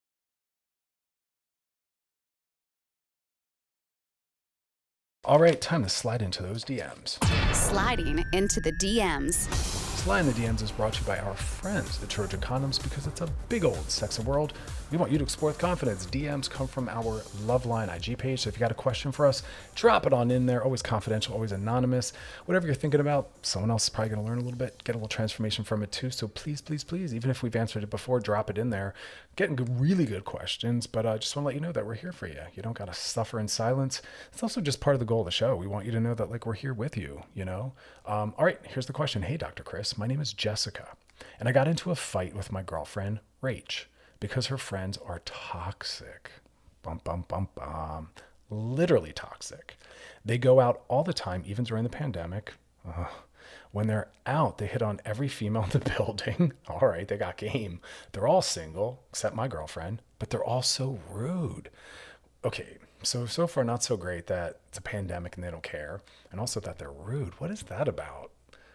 All right, time to slide into those D Ms. Sliding into the D Ms. Slide in the D Ms is brought to you by our friends at Trojan Condoms, because it's a big old sexy world. We want you to explore with confidence. D Ms come from our Loveline I G page, so if you got a question for us, drop it on in there. Always confidential, always anonymous. Whatever you're thinking about, someone else is probably going to learn a little bit, get a little transformation from it too. So please, please, please, even if we've answered it before, drop it in there. Getting good, really good questions, but I uh, just want to let you know that we're here for you. You don't got to suffer in silence. It's also just part of the goal of the show. We want you to know that, like, we're here with you, you know? Um, all right, here's the question. Hey, Doctor Chris, my name is Jessica, and I got into a fight with my girlfriend, Rach, because her friends are toxic. Bum, bum, bum, bum. Literally toxic. They go out all the time, even during the pandemic. Ugh. When they're out, they hit on every female in the building. All right, they got game. They're all single, except my girlfriend, but they're all so rude. Okay, so, so far not so great that it's a pandemic and they don't care, and also that they're rude. What is that about?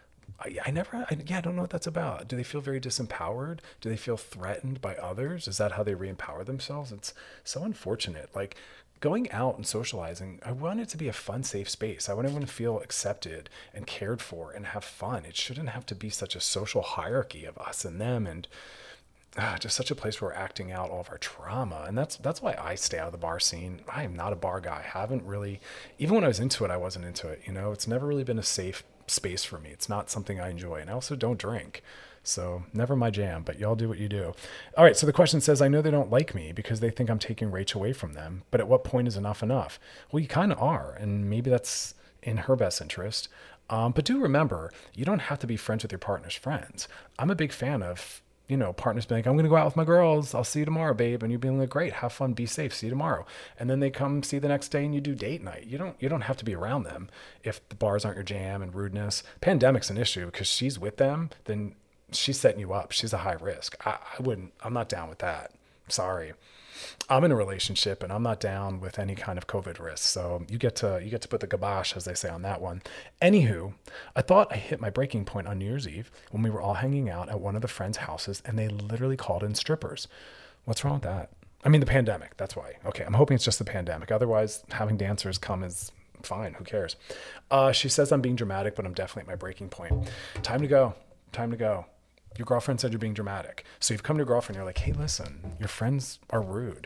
I, I never, I, yeah, I don't know what that's about. Do they feel very disempowered? Do they feel threatened by others? Is that how they re-empower themselves? It's so unfortunate. Like, going out and socializing, I want it to be a fun, safe space. I want everyone to feel accepted and cared for and have fun. It shouldn't have to be such a social hierarchy of us and them, and ah, just such a place where we're acting out all of our trauma. And that's that's why I stay out of the bar scene. I am not a bar guy. I haven't really, even when I was into it, I wasn't into it. You know, it's never really been a safe space for me. It's not something I enjoy. And I also don't drink. So never my jam, but y'all do what you do. All right. So the question says, I know they don't like me because they think I'm taking Rach away from them, but at what point is enough enough? Well, you kind of are. And maybe that's in her best interest. Um, but do remember, you don't have to be friends with your partner's friends. I'm a big fan of, you know, partners being like, I'm going to go out with my girls. I'll see you tomorrow, babe. And you being like, great, have fun, be safe, see you tomorrow. And then they come see the next day and you do date night. You don't, you don't have to be around them if the bars aren't your jam and rudeness. Pandemic's an issue because she's with them, then she's setting you up. She's a high risk. I, I wouldn't, I'm not down with that. Sorry. I'm in a relationship and I'm not down with any kind of COVID risk. So you get to, you get to put the kibosh, as they say, on that one. Anywho, I thought I hit my breaking point on New Year's Eve when we were all hanging out at one of the friends' houses and they literally called in strippers. What's wrong with that? I mean, the pandemic, that's why. Okay. I'm hoping it's just the pandemic. Otherwise, having dancers come is fine. Who cares? Uh, she says I'm being dramatic, but I'm definitely at my breaking point. Time to go. Time to go. Your girlfriend said you're being dramatic. So you've come to your girlfriend, you're like, hey, listen, your friends are rude.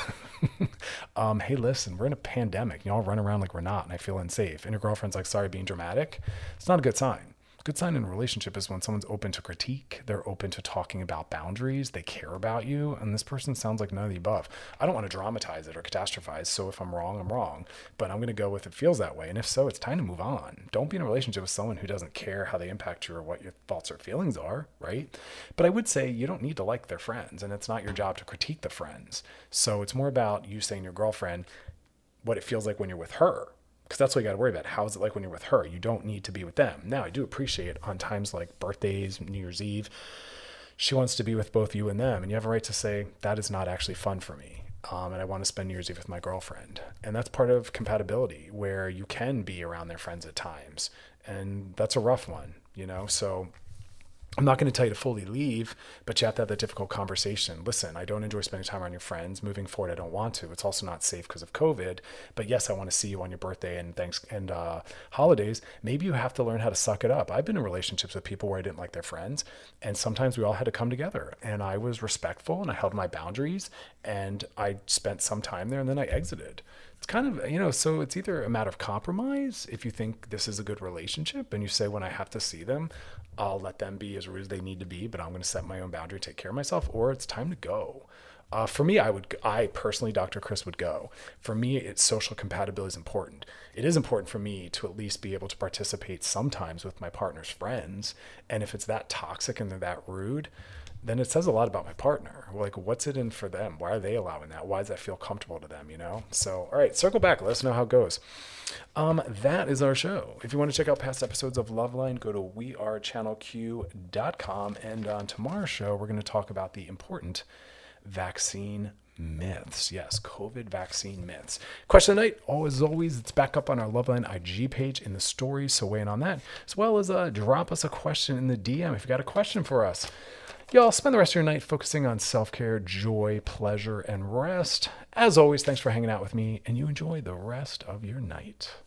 um, hey, listen, we're in a pandemic. You all run around like we're not, and I feel unsafe. And your girlfriend's like, sorry, being dramatic. It's not a good sign. A good sign in a relationship is when someone's open to critique. They're open to talking about boundaries. They care about you. And this person sounds like none of the above. I don't want to dramatize it or catastrophize. So if I'm wrong, I'm wrong. But I'm going to go with it feels that way. And if so, it's time to move on. Don't be in a relationship with someone who doesn't care how they impact you or what your thoughts or feelings are, right? But I would say you don't need to like their friends. And it's not your job to critique the friends. So it's more about you saying to your girlfriend what it feels like when you're with her. Because that's what you got to worry about. How is it like when you're with her? You don't need to be with them. Now, I do appreciate on times like birthdays, New Year's Eve, she wants to be with both you and them. And you have a right to say, that is not actually fun for me. Um, and I want to spend New Year's Eve with my girlfriend. And that's part of compatibility, where you can be around their friends at times. And that's a rough one, you know? So I'm not going to tell you to fully leave, but you have to have that difficult conversation. Listen, I don't enjoy spending time around your friends. Moving forward, I don't want to. It's also not safe because of COVID. But yes, I want to see you on your birthday and thanks and uh, holidays. Maybe you have to learn how to suck it up. I've been in relationships with people where I didn't like their friends, and sometimes we all had to come together. And I was respectful and I held my boundaries, and I spent some time there, and then I exited. It's kind of, you know, so it's either a matter of compromise if you think this is a good relationship and you say, when I have to see them, I'll let them be as rude as they need to be, but I'm going to set my own boundary, take care of myself, or it's time to go. Uh, for me, I would, I personally, Doctor Chris would go. For me, it's social compatibility is important. It is important for me to at least be able to participate sometimes with my partner's friends. And if it's that toxic and they're that rude, then it says a lot about my partner. Like, what's it in for them? Why are they allowing that? Why does that feel comfortable to them, you know? So, all right, circle back. Let us know how it goes. Um, that is our show. If you want to check out past episodes of Loveline, go to we are channel q dot com. And on tomorrow's show, we're going to talk about the important vaccine myths. Yes, COVID vaccine myths. Question of the night, oh, as always, it's back up on our Loveline I G page in the stories, so weigh in on that, as well as uh, drop us a question in the D M if you got a question for us. Y'all spend the rest of your night focusing on self-care, joy, pleasure, and rest. As always, thanks for hanging out with me, and you enjoy the rest of your night.